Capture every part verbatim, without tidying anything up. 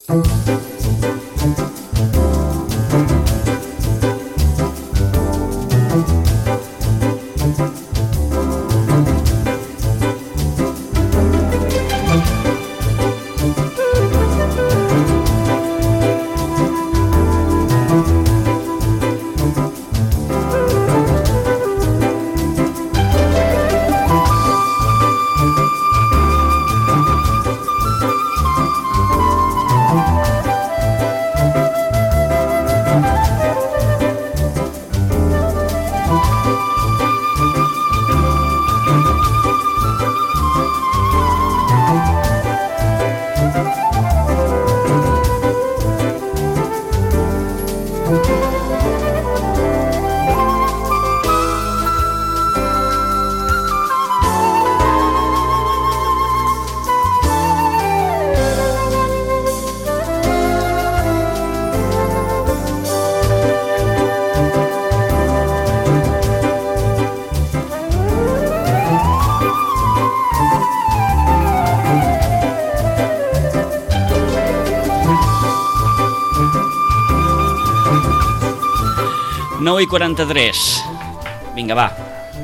nou i quaranta-tres. Vinga, va.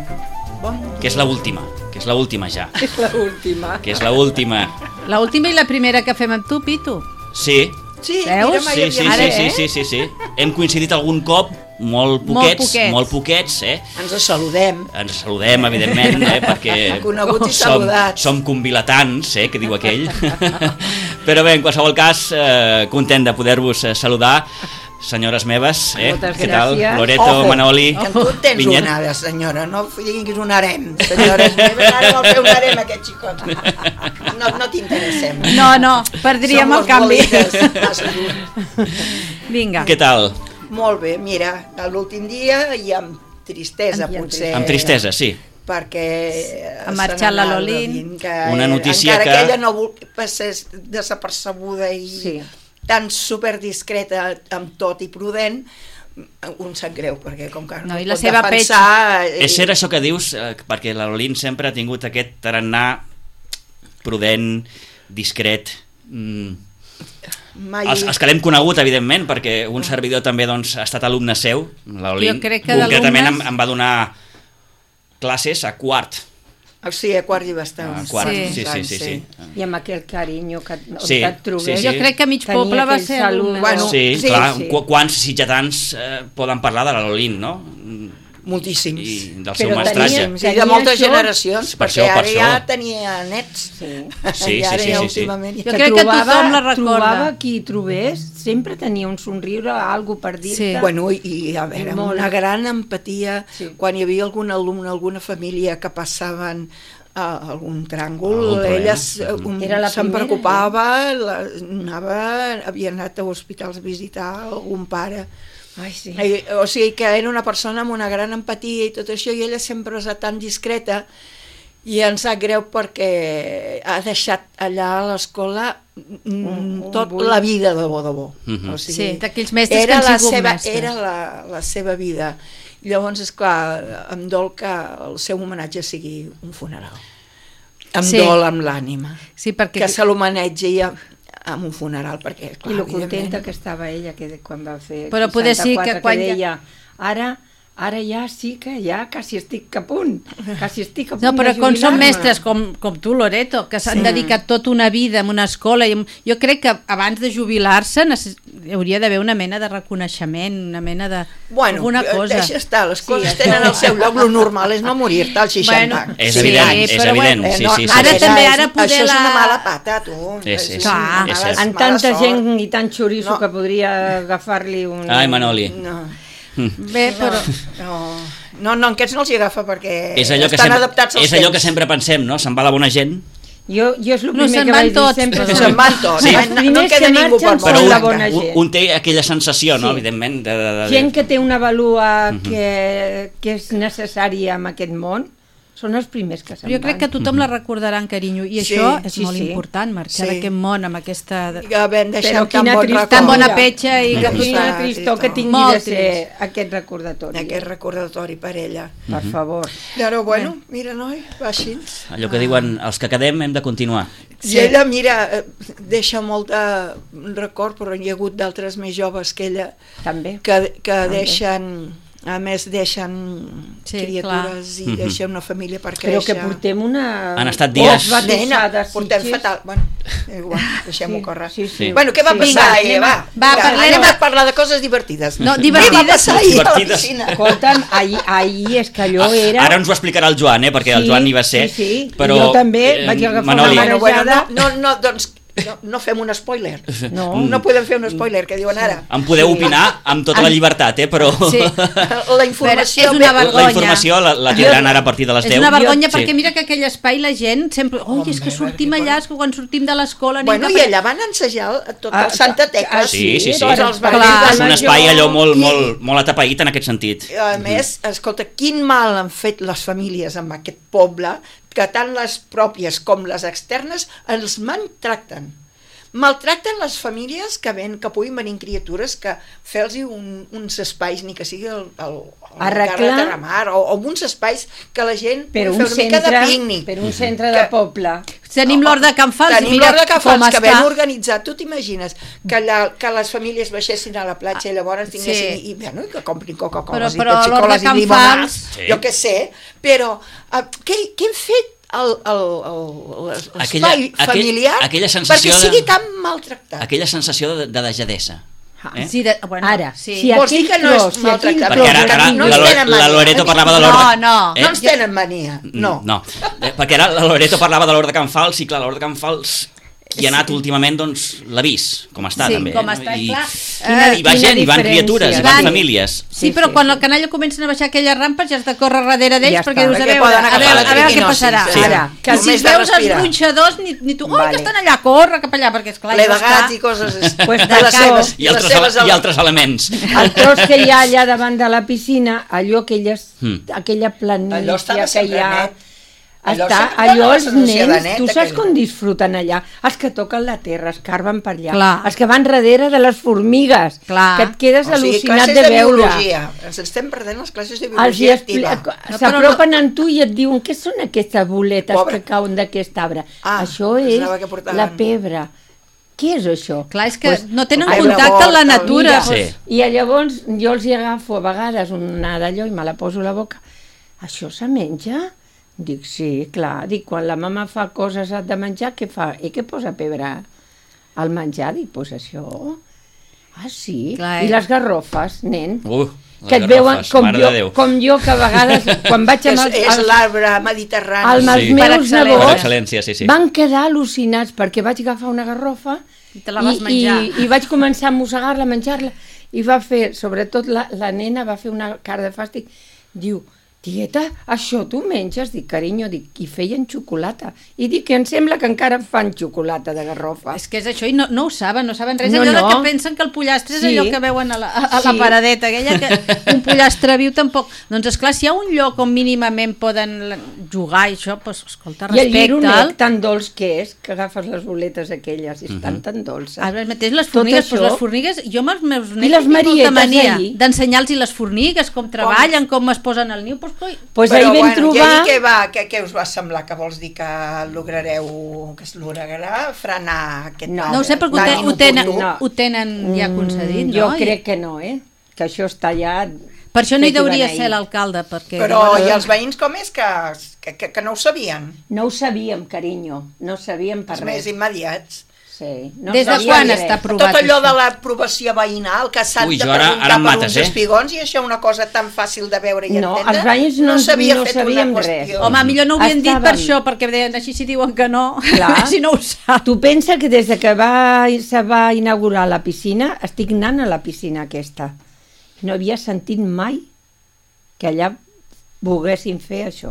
Bon que és l'última, que és l'última ja. És l'última. Que és l'última. L'última i la primera que fem amb tu, Pitu. Sí. Sí, Veus? mira, mai Sí, sí, havia... sí, Ara, sí, eh? sí, sí, sí. Hem coincidit algun cop, molt poquets, Molt poquets. molt poquets, eh? Ens saludem. Ens saludem, evidentment, eh? Perquè Coneguts i som, saludats. som convilatans, eh? Que diu aquell. Però bé, en qualsevol cas, eh, content de poder-vos eh, saludar. Senyores meves, eh? Moltes Què tal? gràcies. Loreto, Ojo, Manoli, que tu en tens Vinyet. una ara, senyora, no diguis un harem. Senyores meves, ara vol fer un harem aquest xicot. No, no t'interessem. No, no, perdríem Som el los canvi. bolides, massa dur. Vinga. Què tal? Molt bé, mira, l'últim dia i amb tristesa, Amb potser. Amb tristesa, sí. Perquè Ha marxat la Lolín. Que Una notícia encara que- que ella no vol passés desapercebuda i Sí. tan superdiscreta amb tot i prudent, un sap greu, perquè com que no, No, i es la pot seva defensar... eh, És cert això que dius, eh, perquè la Lolín sempre ha tingut aquest tarannà prudent, discret. Mm. mai... Els, els que l'hem conegut, evidentment, perquè un servidor també doncs, ha estat alumne seu, la Lolín, Jo crec que concretament em, d'alumnes- em va donar classes a quart. O sigui, a quart i bastant. A quart, Sí. sí, sí, sí. sí. I amb aquell carinyo que, on Sí, et trobés. sí, sí. Jo crec que mig Tenia poble va aquell ser salut. alumne. Bueno, Sí, sí, clar, sí. qu quants sitjatans eh, poden parlar de la Lolín, no? Moltíssims. I del Però seu tenia- mestratge. Sí, de Tenia moltes això- generacions, Per perquè això, per ara això. ja tenia nets. Sí. Sí, I ara sí, sí, ja sí, sí. últimament... Jo crec que tothom la recorda. Trobava qui trobés, sempre tenia un somriure, algo per dir-te. Sí. Bueno, i a veure, Molt. una gran empatia Sí. quan hi havia algun alumne, alguna família que passaven a algun tràngol, Algun problema. elles eh, Mhm. um, Era la se'n primera, preocupava, la, anava, havia anat a hospitals a visitar algun pare. Ai, sí. I, o sigui que era una persona amb una gran empatia i tot això, i ella sempre és tan discreta, i em sap greu perquè ha deixat allà a l'escola mm, Un- un tot buit. la vida de bo de bo. Mhm. O sigui, Sí, d'aquells mestres era que han la sigut seva, mestres. Era la, la seva vida. Llavors, esclar, em dol que el seu homenatge sigui un funeral. Em Sí. dol amb l'ànima. Sí, perquè... Que se l'homenatgi amb un funeral, perquè, clar, I lo evidentment, contenta que estava ella que quan va fer Però poder sí que seixanta-quatre, quan ja- deia, ara, ara ja sí que ja quasi estic a punt, quasi estic a punt No, però de com són jubilar-me. mestres com, com tu, Loreto, que s'han Sí. dedicat tota una vida en una escola, i en- jo crec que abans de jubilar-se necess... hi hauria d'haver una mena de reconeixement, una mena de... Bueno, alguna cosa. deixa estar, les coses Sí, tenen això- el seu lloc, lo normal és no morir-te als seixanta. Bueno, És sí, evident, és però evident. bueno, Sí, no, sí, sí, ara sí, sí. també, és- ara poder Això és una la- mala pata, tu. És, és, Clar. és cert. Amb mala tanta sort. gent i tant xoriço No. que podria agafar-li un... Ai, Manoli. No, Bé, però... no, no, no, aquests no els hi agafa perquè És allò, que estan sempre, adaptats als és allò que temps. sempre pensem, no? Se'n va la bona gent, Jo, jo és el No, primer se'n que van vaig dir tots, sempre. però- Se'n van tots, Sí. no, Els no primers queda que ningú per marxen fora. però són la un, bona un, gent. un té aquella sensació, no? Sí. Evidentment, de, de, de... Gent que té una vàlua que, que és necessària en aquest món, són els primers que se'n Jo crec van. que tothom la recordarà amb carinyo, i Sí, això és sí, molt sí. important, marxar Sí. d'aquest món amb aquesta... Havent deixat Però tan quina bon tristor. record. Tan bona petxa i Que que quina Clar, tristor que tristor. tingui Molt de ser trist. aquest recordatori. Aquest recordatori per ella. Per favor. Però bueno, mira, noi, va així. Allò que diuen, els que quedem hem de continuar. I ella, mira, deixa molt de record, però hi ha hagut d'altres més joves que ella També. que, que També. deixen, a més deixen Sí, criatures clar. i deixen una família per Però créixer. que portem una... Han estat dies- Oh, Nena, batussada, portem Sitges. fatal. Bueno, igual, deixem-ho Sí, córrer. sí, sí. Bueno, què va Sí. passar Vinga, ahir? anem Va, a- va, va parlem anem a- a parlar de coses divertides. No, Què va divertides. passar ahir a la Divertides. piscina? Escolta'm, ahir, ahir és que allò era... Ara ens ho explicarà el Joan, eh, perquè el Sí, Joan hi va ser. sí, sí. Però, Jo també vaig agafar Manoli, una Bueno, bueno, no, marejada. no, no, doncs no, no fem un spoiler. No. No podem fer un spoiler, que diuen ara. em podeu opinar amb tota la llibertat, eh, però Sí. La informació... Però és una ve- vergonya. la informació la, la tindran ara a partir de les És deu. una vergonya Sí. perquè mira que aquell espai la gent sempre... Ui, és que Home, sortim perquè allà, és que quan sortim de l'escola... anem Bueno, cap i allà. allà van ensejar el- tot Ah, el Santa Tecla. ah, Sí, sí, sí. Tots els Clar. barris És de un Major. espai allò molt, I- molt, molt atapeït en aquest sentit. A més, escolta, quin mal han fet les famílies amb aquest poble, que tant les pròpies com les externes els maltracten. Maltracten les famílies que ven, que puguin venir criatures, que fer-los un, uns espais, ni que sigui el, el, el Arreglar. carrer de Terramar, o, o uns espais que la gent Per pugui un, fer una mica de centre, pícnic. per un centre de Que- poble. Tenim l'hort de Can Fals, Tenim mira l'hort de Can com Fals, que està. ben organitzat. Tu t'imagines que, allà, que les famílies baixessin a la platja i llavors tinguessin, Sí. i, bueno, i que comprin Coca-Cola Però- i però l'hort de Pepsi-Coles i Can limonades, Fals- Sí. jo què sé, però uh, què, què hem fet el, el, el, l'espai Aquella- aquell- familiar aquella sensació perquè de- sigui tan maltractat? Aquella sensació de, de dejadesa. Eh? Sí, de, bueno, Ara, sí. si Vols dir que no és tros, si maltractat? aquell Perquè ara, tros ara no la, ens Lo- tenen la mania. Loreto parlava de No, l'hort... no. Eh? No ens tenen mania, no. No, eh, perquè ara la Loreto parlava de l'hort de Can Fals, i clar, l'hort de Can Fals, qui ha anat últimament, doncs l'ha vist, com està Sí, també. com eh? està, I, clar. I, i va Quina gent, i van diferència. criatures, i I van van- famílies. Sí, Sí, però sí. quan el canalla comencen a baixar aquelles rampes ja has de córrer darrere d'ells Ja perquè està. dius, a Perquè veure, poden a agafar veure, la a veure què triquinosi, passarà. sí. Ara, Que que si només de veus els respirar. gronxadors, ni, ni tu, oi, Vale. que estan allà, corre cap allà, perquè esclar, Ple ja de està. gats i coses Pues de de les cap. seves, I les altres, seves ele- i altres elements. El tros que hi ha allà davant de la piscina, allò aquelles, Mm. aquella planilla Allò estava que sempre hi ha... net. Allò Està, sempre allò dona la els sensació de nens, net, tu saps aquell. com disfruten allà? Els que toquen la terra, escarben per allà. Clar. Els que van darrere de les formigues, Clar. que et quedes O sigui, al·lucinat classes de de veure. biologia. Ens estem perdent les classes de Els hi biologia expli- activa. No, S'apropen amb tu i et diuen què són aquestes boletes Pobre. que cauen d'aquest arbre. Ah, Això pensava que és portaven- la pebre. Què és això? Clar, és que Pues, no tenen ai, contacte llavors, amb la mira, natura. Sí. Pues, I llavors jo els hi agafo a vegades una d'allò i me la poso a la boca. Això se menja? Dic, sí, clar. Dic, quan la mama fa coses de menjar, què fa? I què posa pebre al menjar? Dic, pues això... Ah, sí? Clar, I eh? les garrofes, nen? Uh, les que et veuen garrofes, com mare jo, de Déu. com jo, que a vegades, quan vaig amb És, els, és els, l'arbre mediterrani. amb els Sí. Per meus excel·lència. Per nebots, excel·lència, sí, sí. van quedar al·lucinats perquè vaig agafar una garrofa I te la vas menjar. i, i vaig començar a mossegar-la, a menjar-la, i va fer, sobretot la, la nena va fer una cara de fàstic, diu, tieta, això tu menges? Dic, carinyo, dic, i feien xocolata. I dic que em sembla que encara fan xocolata de garrofa. És que és això, i no, no ho saben, no saben res. No, allò no. de que pensen que el pollastre és Sí. allò que veuen a la, a, a la Sí. paradeta, aquella que un pollastre viu tampoc... Doncs esclar, si hi ha un lloc on mínimament poden jugar i això, doncs, escolta, I el respecta'l. llironec tan dolç que és, que agafes les boletes aquelles, i estan tan dolces. Ara mateix les Tot formigues, doncs això- les formigues, jo amb els meus I nens les tinc molta marietes mania ahir? d'ensenyar-los les formigues, com treballen, com es posen al niu, doncs, coi, Pues Però, ahir vam bueno, trobar... I ahir què, va, què, què us va semblar? Que vols dir que lograreu, que es lograrà frenar aquest No. mal no ho sé, perquè ho, tan te, ho, tenen, inoportú? No. ho tenen ja concedit, Mm, no? Jo I crec que no, eh? Que això està ja... per això no hi fet i hauria beneït. ser l'alcalde, perquè... Però llavors- i els veïns com és que, que, que, que no ho sabien? No ho sabíem, carinyo, no ho sabíem per Els res. més immediats. Sí, no Des de sabíem quan res. està aprovat Tot allò això? de l'aprovació veïnal, que s'han Ui, de jo ara- preguntar ara em per mates, uns eh? espigons, i això una cosa tan fàcil de veure i No, entendre, els veïns no, s'havia no fet sabíem una res. qüestió. Home, millor no ho havien dit per Estàvem- això, perquè deien així si diuen que no, Clar. si no ho sap. Tu pensa que des de que va, se va inaugurar la piscina, estic anant a la piscina aquesta. No havia sentit mai que allà volguessin fer això.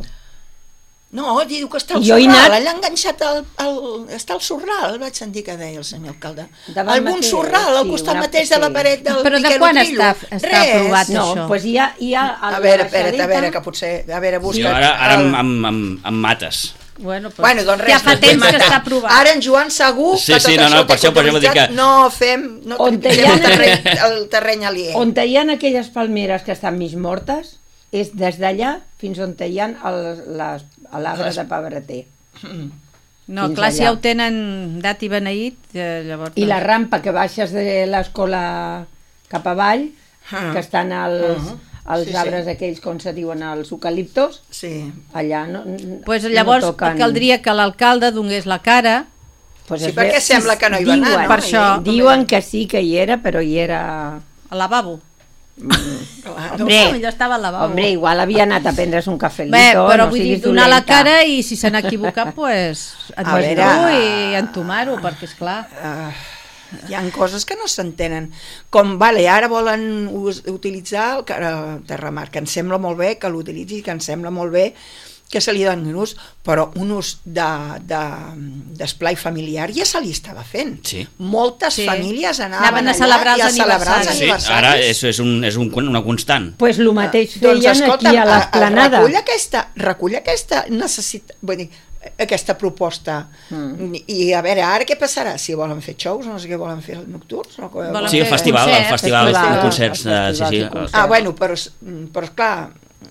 No, diu que està el Jo he sorral, anat- allà enganxat al, al, està el sorral, vaig sentir que deia el senyor alcalde. Davant Algun mateix, sorral, al sí, costat una- mateix de la sí. paret del Però de Piquero quan Trillo. està- està Res. aprovat? No, això. doncs pues hi ha... Hi ha A veure, espera't, a veure, que potser... A veure, busca... Jo ara, ara el- em, em, em, em mates. Bueno, doncs, Bueno, doncs res, ja fa no et temps vull que matar. està aprovat. Ara en Joan segur Sí, que sí, tot no, no, això per té això- per això vull dir controlitzat, que- no fem, no On trepitgem hi ha- el terreny, el terreny aliè. On hi ha aquelles palmeres que estan mig mortes, és des d'allà fins on hi ha el- les- l'arbre Les- de Pebreter. No, fins clar, si allà. ja ho tenen dat i beneït, eh, llavors... I la rampa que baixes de l'escola cap avall, Ah. que estan els, Uh-huh. els Sí, sí. arbres aquells, com se diuen, els eucaliptos, Sí. allà no, Pues no llavors toquen. caldria que l'alcalde donés la cara. Pues Sí, es perquè ve- sembla que no hi va anar, diuen, no? Per això. Diuen que sí que hi era, però hi era... Al lavabo. Clar, Hombre, No, millor estava al lavabo. Hombre, igual havia anat a prendre's un cafelito, Bé, però no vull dir, siguis donar la dolenta. cara i si se n'ha equivocat, pues, A admetre-ho veure, i entomar-ho, perquè és clar. Uh, hi ha coses que no s'entenen. Com, vale, ara volen us, utilitzar el cara de remar, que em sembla molt bé que l'utilitzi, que em sembla molt bé que se li doni un ús, però un ús de, de, d'esplai familiar ja se li estava fent. Sí. Moltes Sí. famílies anaven, Anaven a allà celebrar i a els celebrar els aniversaris. Sí, aniversaris. ara és, és, un, és un, una constant. Pues el mateix Doncs feien escolta'm, aquí a a- a- l'esplanada. recull aquesta, recull aquesta necessita, vull dir, aquesta proposta mm. I a veure, ara què passarà? Si volen fer shows, no sé què volen fer nocturns o què Volen Sí, el fer festival, el concerts, festival, festival, de concerts, els eh, sí, festivals sí. i concerts. Ah, bueno, però, però esclar,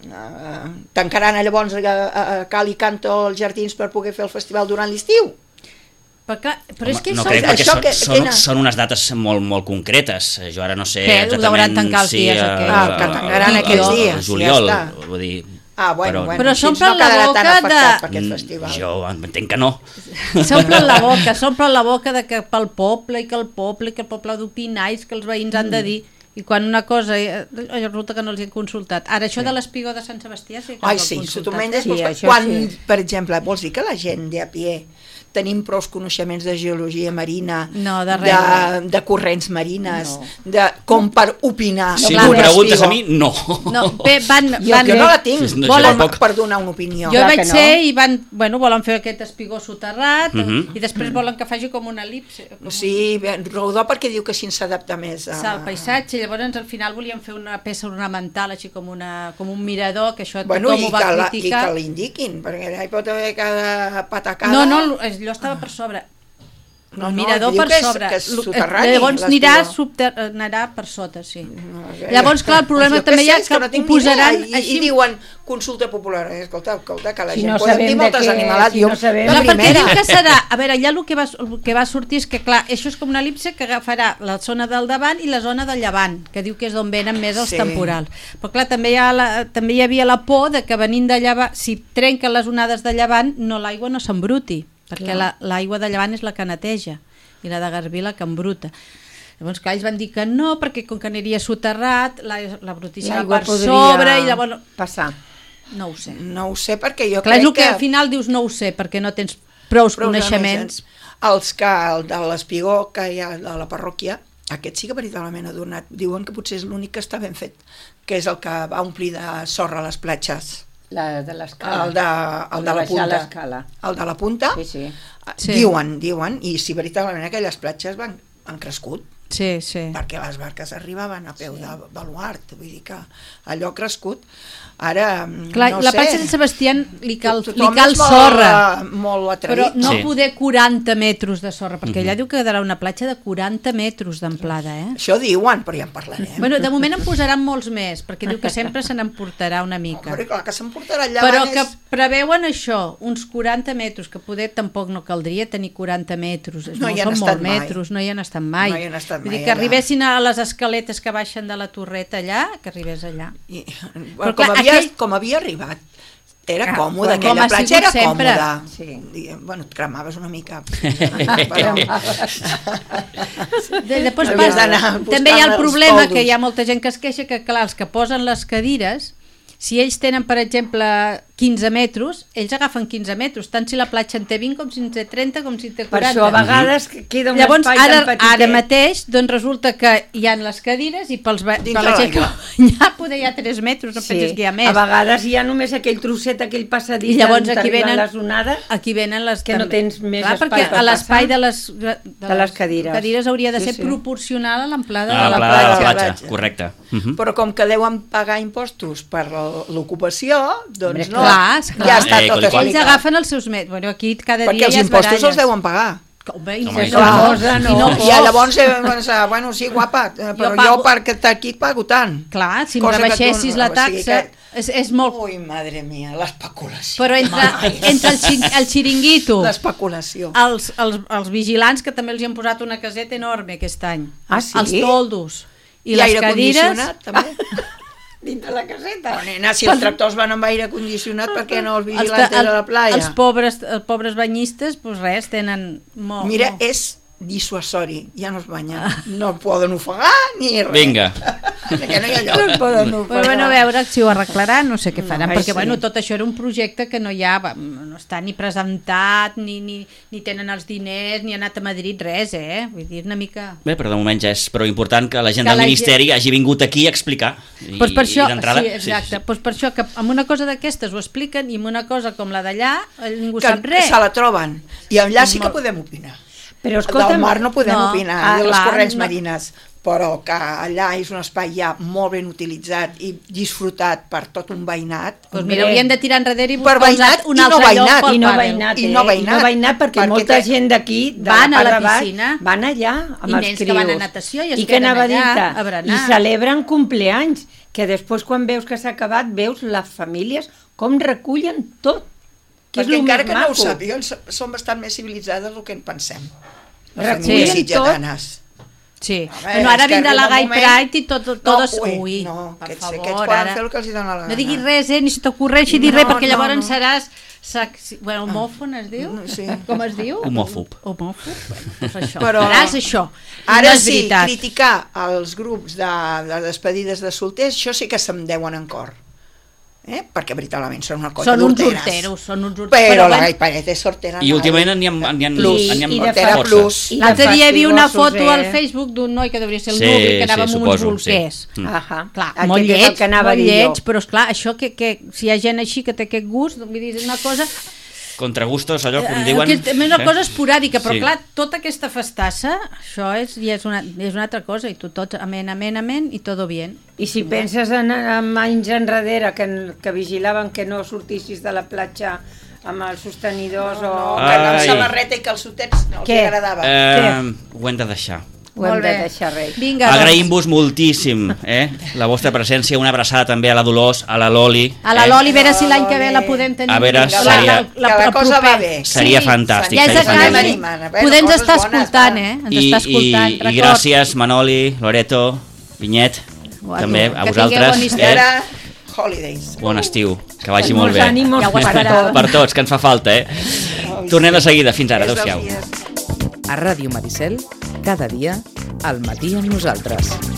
uh, tancaran llavors a, a Cal i Canto els jardins per poder fer el festival durant l'estiu. Però, clar, però és Home, que no són... crec, perquè això són, que- són, quina? són unes dates molt, molt concretes. Jo ara no sé Què, ho exactament deuen tancar els si... dies, eh, aquells? Ah, que tancaran eh, aquells el dies, juliol, ja està. vull dir... Ah, bueno, Però- bueno, Però així s'omplen no la quedarà tan boca afectat de- per aquest festival. Jo entenc que no. S'omplen la boca, s'omplen la boca de que pel poble i que el poble i que el poble ha d'opinar i que els veïns han de dir i quan una cosa eh, resulta que no els hi han consultat. Ara això de l'espigó de Sant Sebastià sí que Ai, els han sí, si tu consultat. menges... Sí, vols- això quan, sí. per exemple, vols dir que la gent de a pie tenim prou coneixements de geologia marina, No, de de, res. de corrents marines, No. de, com per opinar. Si clar, m'ho bé, preguntes a espigó. mi, no. No, bé, van, Jo, van, jo no la tinc, Sí, no, volen jo tampoc. per donar una opinió. jo Clar vaig que no. ser i van, bueno, volen fer aquest espigó soterrat Mhm. i després volen que faci com una elipse, com Sí, bé, rodó perquè diu que així s'adapta més a... al paisatge, llavors al final volien fer una peça ornamental així com, una, com un mirador, que això Bueno, tothom i ho va que, la, i criticar. que l'indiquin, perquè allà hi pot haver cada patacada. No, no, allò estava per sobre. No, El no, mirador diu per que és- sobre. que és Lo- soterrani, Llavors l'espigó. anirà, subter... anirà per sota, sí. No, Llavors, clar, el problema jo què també hi ha sé, és que no tinc ho posaran ni idea, i, així- i diuen consulta popular. Eh, Escolta, escolta, que la Si gent no poden sabem dir de moltes què- animalades. si Jo, no sabem- la Clar, perquè primera. diu que serà... A veure, allà el que, va, el que va sortir és que, clar, això és com una elipse que agafarà la zona del davant i la zona del llevant, que diu que és d'on venen més els Sí. temporals. Però, clar, també hi, ha la, també hi havia la por de que venint de llevant, si trenquen les onades de llevant, no l'aigua no s'embruti, perquè la- l'aigua de llevant és la que neteja i la de Garbí la que embruta. Llavors, clar, ells van dir que no, perquè com que aniria soterrat, la, la brutícia L'aigua per podria sobre i llavors... passar. No ho sé. No ho sé, perquè jo Clar, és crec el que que... al final dius no ho sé, perquè no tens prou prou coneixements. Els que, el de l'espigó que hi ha a la parròquia, aquest sí que veritablement ha donat. Diuen que potser és l'únic que està ben fet, que és el que va omplir de sorra les platges. La de l'escala. El de, el de la baixar punta. l'escala. El de la punta, Sí, sí. Sí. diuen, diuen, i si veritablement aquelles platges van, han crescut, Sí, sí. perquè les barques arribaven a peu sí. de baluart, vull dir que allò ha crescut. Ara, Clar, no la sé, platja de Sant Sebastià li cal, li tothom cal és molt, sorra, eh, molt però atrevit. no Sí. poder quaranta metres de sorra, perquè Mhm. allà diu que quedarà una platja de quaranta metres d'amplada, eh? Això diuen, però ja en parlarem. Bueno, de moment en posaran molts més, perquè diu que sempre se n'emportarà una mica. Home, clar, que s'emportarà allà Però abans que és- preveuen això, uns quaranta metres, que poder tampoc no caldria tenir quaranta metres, és No molt, hi han són estat molts mai. metres, no hi han estat mai. No hi han estat Vull mai dir, que allà. arribessin a les escaletes que baixen de la torreta allà, que arribés allà. I, Però bueno, clar, com, havia, aquell- com havia arribat, era Ah, còmode, com aquella ha platja sigut era sempre. còmoda. Sí. I, bueno, et cremaves una mica. però... De, després Havies pas, d'anar buscant també hi ha el els problema toldos. que hi ha molta gent que es queixa que, clar, els que posen les cadires, si ells tenen, per exemple, quinze metres, ells agafen quinze metres, tant si la platja en té vint, com si en té trenta, com si en té Per quaranta. això a vegades queda un Llavors, espai ara, tan petitet. ara mateix, doncs resulta que hi ha les cadires i pels, ve- Dins per la de gent que l'aigua. ja poder hi ha tres metres, no Sí. penses que hi ha més. A vegades hi ha només aquell trosset, aquell passadís I llavors on aquí t'arriben venen- les onades. Aquí venen les... Que no també. tens més Clar, espai perquè per a l'espai passar. de les, de, De les cadires. cadires hauria de Sí, ser sí. proporcional a l'amplada A de la la plana de la platja. platja, platja. correcte. Mhm. Però com que deuen pagar impostos per l'ocupació, doncs Hombre, no, clar, esclar. ja està Eh, tot coli, coli. Ells explicat. agafen els seus metres. Bueno, aquí cada Perquè dia els hi ha impostos baralles. els deuen pagar. Home, i Home, se i tant. cosa, no. I, no, I I llavors eh, pensar, bueno, sí, guapa, eh, però jo, pago- jo perquè aquí pago tant. Clar, si em Cosa que tu rebaixessis no- la o sigui taxa, que- és, és molt... Ui, madre mia, l'especulació. Però entre, Mai. entre el, xi- el xiringuito, L'especulació. els, els, els vigilants, que també els hi han posat una caseta enorme aquest any, Ah, sí? els toldos i, I les aire cadires... condicionat, també. Dintre la caseta. Però, nena, si els tractors van amb aire condicionat, per què no els Els, vigilants el, de la playa? els, pobres, els pobres banyistes, doncs res, tenen molt... Mira, molt... és dissuasori, ja no es banyen, no poden ofegar ni res. Vinga. Que no hi ha lloc. No poden Però bueno, a veure si ho arreglaran, no sé què faran, Ai, perquè sí. bueno, tot això era un projecte que no hi ha, va, no està ni presentat, ni, ni, ni tenen els diners, ni ha anat a Madrid, res, eh? Vull dir, una mica... Bé, però de moment ja és prou important que la gent Que del la Ministeri hagi vingut aquí a explicar. I, Pues per això, i d'entrada... sí, exacte, pues per això que amb una cosa d'aquestes ho expliquen i amb una cosa com la d'allà eh, ningú Que sap res. se la troben. I allà sí que Molt- podem opinar. Però Del escolta'm, mar no podem no, opinar, ah, de les clar, corrents no. marines, però que allà és un espai ja molt ben utilitzat i disfrutat per tot un veïnat. Pues mira, haurien de tirar enrere i Per buscar veïnat un i no altre lloc veïnat. pel i no pàdel. veïnat, I eh? no veïnat. I no veïnat perquè, Perquè molta te- gent d'aquí, de Van la a la part de baix, piscina. van allà amb I els nens que crios. van a natació i es I què queden anava a allà dir-te? a berenar. I celebren compleanys, que després quan veus que s'ha acabat, veus les famílies com recullen tot. Que és Perquè el encara més que no ho maco. sàpiguen, so- som bastant més civilitzades del que en pensem. Les Recullen famílies tot. sitjatanes. Sí, Home, bueno, ara és que vindrà la arriba Gai un moment- Pride i tot, tot, No, todos... ui, Ui, no, per aquests, favor, aquests poden ara... fer el que els dona la gana. No diguis res, eh, ni se t'ocorreixi dir No, res, perquè no, llavors no. seràs... Sac... Bueno, homòfon es diu? No, sí. Com es diu? Homòfob. Homòfob? Bueno, doncs això. Però- Seràs això. Ara no és sí, veritat. criticar els grups de, de despedides de solters, això sí que se'm deuen en cor. Eh? Perquè veritablement són una cosa Són uns d'horteres. horteros, són uns horteros. Però, la bueno, Gai Paret és sortera. I últimament n'hi ha, n'hi ha, Plus. n'hi ha I de força. Hortera plus. I de L'altre dia hi havia una fastigosos, foto al eh? Facebook d'un noi que devia ser el Sí, nuvi, que anava sí, amb suposo, uns bolquers. sí. Mm. Ahà. Clar, Aquest molt és el lleig, que anava a molt dir jo. lleig, però esclar, això que, que si hi ha gent així que té aquest gust, vull dir, és una cosa... Contra gustos, allò, com Eh, diuen... que és una eh? cosa esporàdica, però Sí. clar, tota aquesta festassa, això és, ja és, una, és una altra cosa, i tu tots, amén, amén, amén, i todo bien. I si penses en, en anys enrere que, que vigilaven que no sortissis de la platja amb els sostenidors No, o... que anar amb Ai. samarreta i calçotets no els Què? agradava. Eh, ho hem de deixar. Ho hem Molt de bé. deixar res. Vinga, doncs. Agraïm-vos moltíssim eh? la vostra presència, una abraçada també a la Dolors, a la Loli. A la eh? Loli, a veure si l'any que ve la podem tenir. A veure, Vinga, seria- va, que la cosa va bé. Seria fantàstic, Ja és seria a casa, fantàstic. animant, a veure, podem coses estar bones, escoltant, va. eh? Ens I, està escoltant, i, i record. gràcies Manoli, Loreto, Vinyet, Guapo. també a Que tingueu vosaltres. bon I estiu. ara, holidays. Bon estiu, que vagi Molts molt bé. ànimos Ja ho per esperava. tot. Per tots, que ens fa falta, eh? Tornem de seguida, fins ara, És dels adéu-siau. dies. A Ràdio Maricel, cada dia, al matí amb nosaltres.